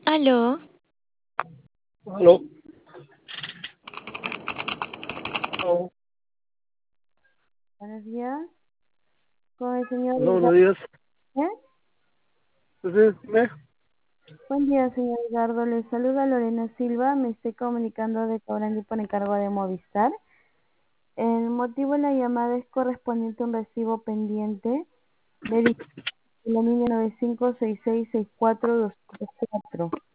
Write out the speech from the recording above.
Aló, Aló, aló, Buenos días, con el señor aló, Edgardo. buenos días. ¿Eh? ¿Me? Buen día, señor Edgardo. Le saluda Lorena Silva. Me estoy comunicando de Cobrandi por encargo de Movistar. El motivo de la llamada es correspondiente a un recibo pendiente de la línea 956664204.